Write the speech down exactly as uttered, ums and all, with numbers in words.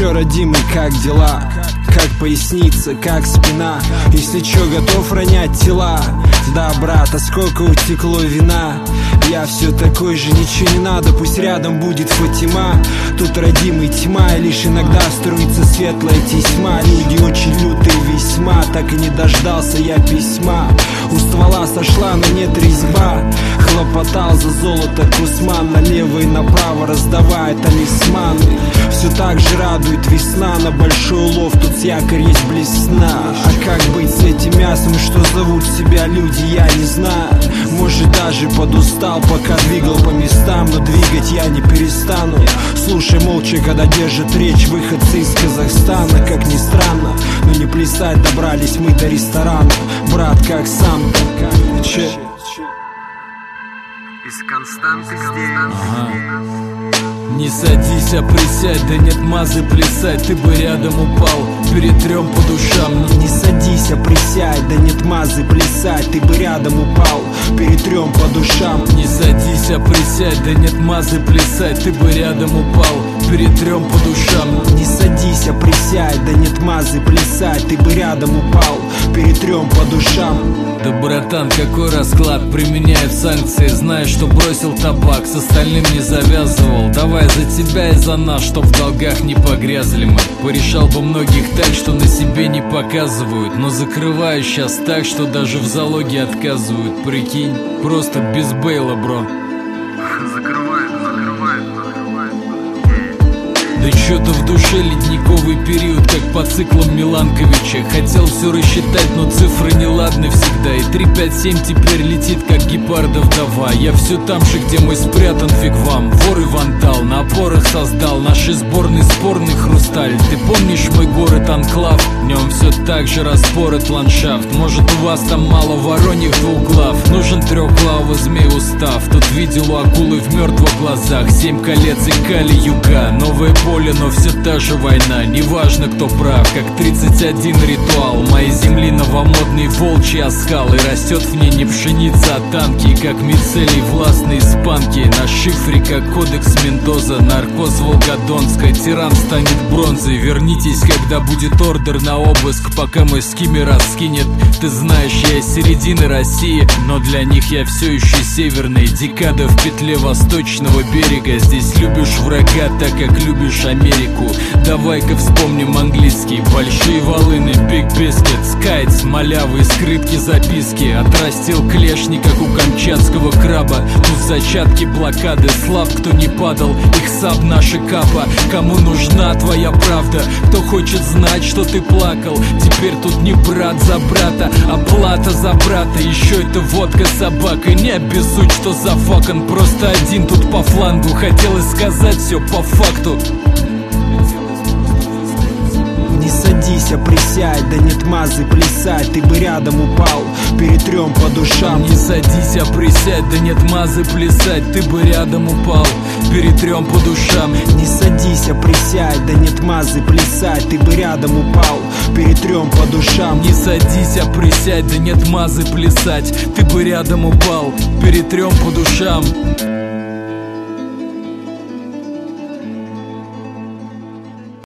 чё, родимый, как дела? Как поясница, как спина? Если чё, готов ронять тела? Да, брат, а сколько утекло вина? Я все такой же, ничего не надо, пусть рядом будет Фатима. Тут, родимый, тьма, и лишь иногда струится светлая тесьма. Люди очень лютые весьма, так и не дождался я письма. У ствола сошла, но нет резьба. Хлопотал за золото Кусман, налево и направо раздавая талисманы. Все так же радует весна, на большой улов тут с якорь есть блесна. А как быть с этим мясом, что зовут себя люди, я не знаю. Может, даже подустал, пока двигал по местам, но двигать я не перестану. Слушай молча, когда держит речь выходцы из Казахстана. Как ни странно, но не плясать добрались мы до ресторана. Брат, как сам-то? Че? Из Константы здесь. Ага. Не садись, а присядь, да нет мазы плясать, ты бы рядом упал, перетрем по душам. Не садись, а присядь, да нет мазы плясать, ты бы рядом упал, перетрем по душам. Не садись, а присядь, да нет мазы плясать, ты бы рядом упал, перетрем по душам. Не садись, а присядь, да нет мазы плясать, ты бы рядом упал, перетрем по душам. Да, братан, какой расклад? Применяют санкции, зная, что бросил табак, с остальным не завязывал. Давай за тебя и за нас, чтоб в долгах не погрязли мы. Порешал бы многих так, что на себе не показывают, но закрываю сейчас так, что даже в залоге отказывают. Прикинь, просто без бейла, бро. Закрывает, закрывает, закрывает. Да чё-то в душе ледниковый период, как по циклам Миланковича. Хотел все рассчитать, но цифры неладны всегда. И три пять семь теперь летит, как гепарда вдова. Я все там же, где мой спрятан, фиг вам. Вор и вандал, на опорах создал нашей сборной спорный хрусталь. Ты помнишь мой город Анклав? В нем все так же распорот ландшафт. Может, у вас там мало вороньих двуглав? Нужен трехглавый змей устав. Тут видел у акулы в мертвых глазах семь колец и кали-юга. Новое поле, но все та же война. Неважно, кто прав, как тридцать один ритуал. Моей земли новомодный волчий оскал. И растет в ней не пшеница, а танки. Как мицелий властные испанки. На шифре, как кодекс Мендоза. Наркоз Волгодонска. Тиран станет бронзой. Вернитесь, когда будет ордер на обыск. Пока мой скиммер раскинет. Ты знаешь, я из середины России, но для них я все еще северный. Декада в петле восточного берега. Здесь любишь врага так, как любишь Америку. Давай-ка вспомним английский. Большие волыны, Big Biscuit, Скайтс, малявые скрытки, записки. Отрастил клешни, как у камчатского краба. Тут зачатки блокады. Слав, кто не падал, их саб наша капа. Кому нужна твоя правда? Кто хочет знать, что ты плакал? Теперь тут не брат за брата, а плата за брата. Еще это водка собака. Не обессудь, что за факан. Просто один тут по флангу. Хотелось сказать все по факту. Не садись, а присядь, да нет мазы плясать, ты бы рядом упал, перетрем по душам. Не садись, а присядь, да нет мазы плясать, ты бы рядом упал, перетрем по душам. Не садись, а присядь, да нет мазы плясать, ты бы рядом упал, перетрем по душам. Не садись, а присядь, да нет мазы плясать, ты бы рядом упал, перетрем по душам.